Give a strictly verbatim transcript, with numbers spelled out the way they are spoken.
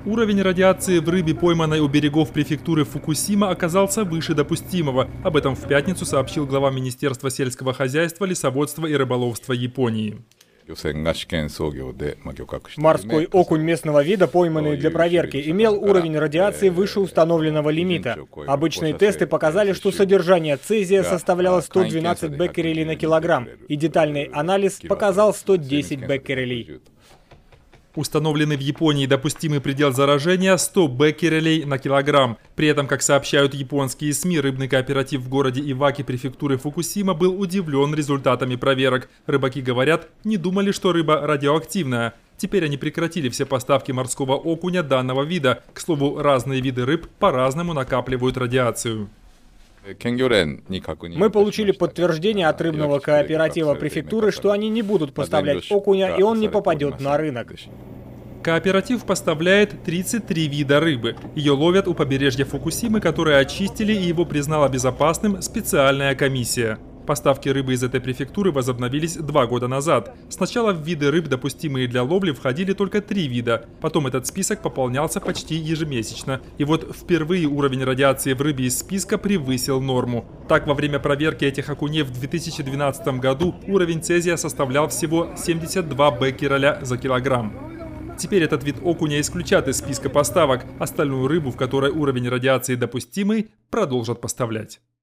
Уровень радиации в рыбе, пойманной у берегов префектуры Фукусима, оказался выше допустимого. Об этом в пятницу сообщил глава Министерства сельского хозяйства, лесоводства и рыболовства Японии. Морской окунь местного вида, пойманный для проверки, имел уровень радиации выше установленного лимита. Обычные тесты показали, что содержание цезия составляло сто двенадцать беккерелей на килограмм, и детальный анализ показал сто десять беккерелей. Установленный в Японии допустимый предел заражения – сто беккерелей на килограмм. При этом, как сообщают японские СМИ, рыбный кооператив в городе Иваки префектуры Фукусима был удивлен результатами проверок. Рыбаки говорят, не думали, что рыба радиоактивная. Теперь они прекратили все поставки морского окуня данного вида. К слову, разные виды рыб по-разному накапливают радиацию. Мы получили подтверждение от рыбного кооператива префектуры, что они не будут поставлять окуня, и он не попадет на рынок. Кооператив поставляет тридцать три вида рыбы. Ее ловят у побережья Фукусимы, которые очистили, и его признала безопасным специальная комиссия. Поставки рыбы из этой префектуры возобновились два года назад. Сначала в виды рыб, допустимые для ловли, входили только три вида. Потом этот список пополнялся почти ежемесячно. И вот впервые уровень радиации в рыбе из списка превысил норму. Так, во время проверки этих окуней в две тысячи двенадцатом году уровень цезия составлял всего семьдесят два беккереля за килограмм. Теперь этот вид окуня исключат из списка поставок. Остальную рыбу, в которой уровень радиации допустимый, продолжат поставлять.